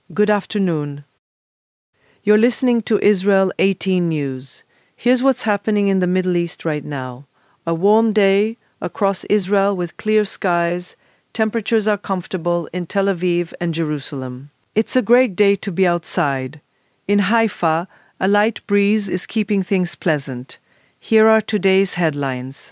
Good afternoon. You're listening to Israel 18 News. Here's what's happening in the Middle East right now. A warm day across Israel with clear skies. Temperatures are comfortable in Tel Aviv and Jerusalem. It's a great day to be outside. In Haifa, a light breeze is keeping things pleasant. Here are today's headlines.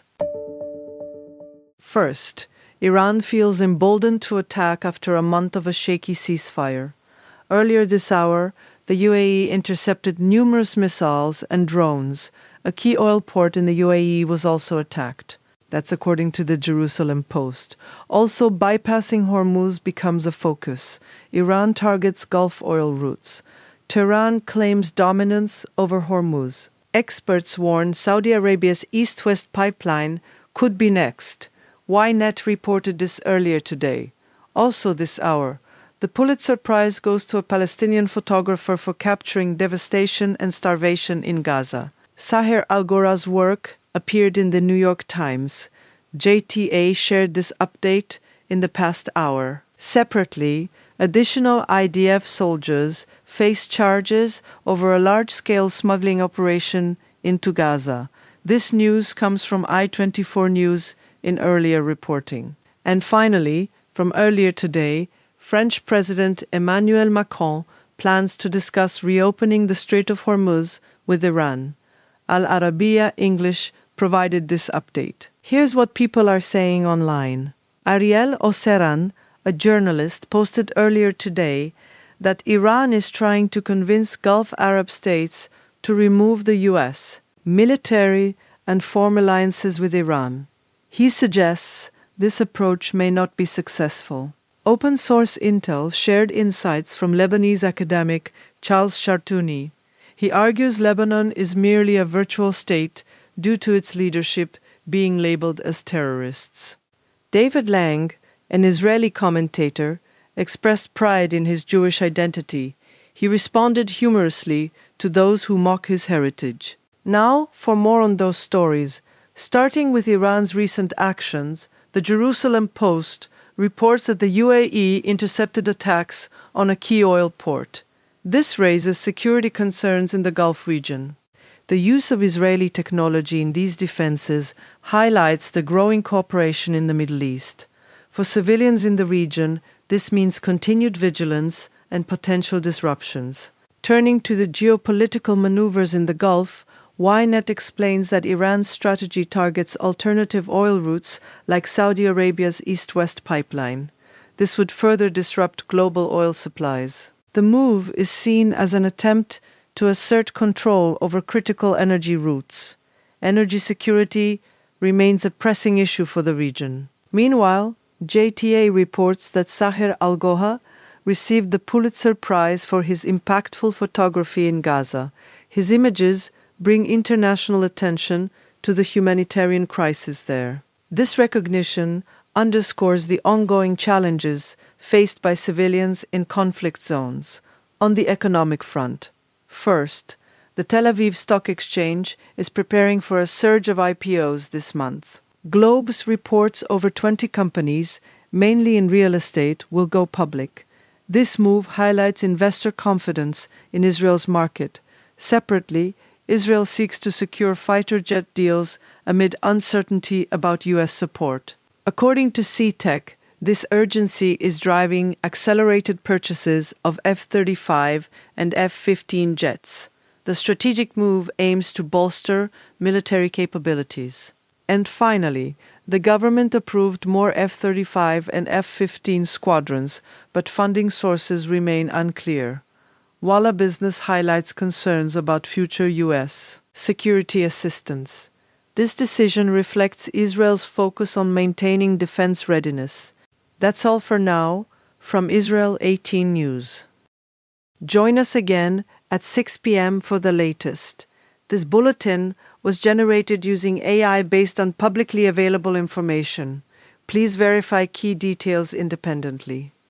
First, Iran feels emboldened to attack after a month of a shaky ceasefire. Earlier this hour, the UAE intercepted numerous missiles and drones. A key oil port in the UAE was also attacked. That's according to the Jerusalem Post. Also, bypassing Hormuz becomes a focus. Iran targets Gulf oil routes. Tehran claims dominance over Hormuz. Experts warn Saudi Arabia's East-West pipeline could be next. Ynet reported this earlier today. Also this hour, the Pulitzer Prize goes to a Palestinian photographer for capturing devastation and starvation in Gaza. Saher Algora's work appeared in the New York Times. JTA shared this update in the past hour. Separately, additional IDF soldiers face charges over a large-scale smuggling operation into Gaza. This news comes from I24 News in earlier reporting. And finally, from earlier today, French President Emmanuel Macron plans to discuss reopening the Strait of Hormuz with Iran. Al Arabiya English provided this update. Here's what people are saying online. Ariel Oseran, a journalist, posted earlier today that Iran is trying to convince Gulf Arab states to remove the U.S. military and form alliances with Iran. He suggests this approach may not be successful. Open source intel shared insights from Lebanese academic Charles Chartouni. He argues Lebanon is merely a virtual state due to its leadership being labeled as terrorists. David Lang, an Israeli commentator, expressed pride in his Jewish identity. He responded humorously to those who mock his heritage. Now, for more on those stories, starting with Iran's recent actions, the Jerusalem Post reports that the UAE intercepted attacks on a key oil port. This raises security concerns in the Gulf region. The use of Israeli technology in these defenses highlights the growing cooperation in the Middle East. For civilians in the region, this means continued vigilance and potential disruptions. Turning to the geopolitical maneuvers in the Gulf, Ynet explains that Iran's strategy targets alternative oil routes like Saudi Arabia's East-West pipeline. This would further disrupt global oil supplies. The move is seen as an attempt to assert control over critical energy routes. Energy security remains a pressing issue for the region. Meanwhile, JTA reports that Saher Algoha received the Pulitzer Prize for his impactful photography in Gaza. His images bring international attention to the humanitarian crisis there. This recognition underscores the ongoing challenges faced by civilians in conflict zones. On the economic front, first, the Tel Aviv Stock Exchange is preparing for a surge of IPOs this month. Globes reports over 20 companies, mainly in real estate, will go public. This move highlights investor confidence in Israel's market. Separately, Israel seeks to secure fighter jet deals amid uncertainty about U.S. support. According to CTEC, this urgency is driving accelerated purchases of F-35 and F-15 jets. The strategic move aims to bolster military capabilities. And finally, the government approved more F-35 and F-15 squadrons, but funding sources remain unclear. Walla Business highlights concerns about future U.S. security assistance. This decision reflects Israel's focus on maintaining defense readiness. That's all for now from Israel 18 News. Join us again at 6 p.m. for the latest. This bulletin was generated using AI based on publicly available information. Please verify key details independently.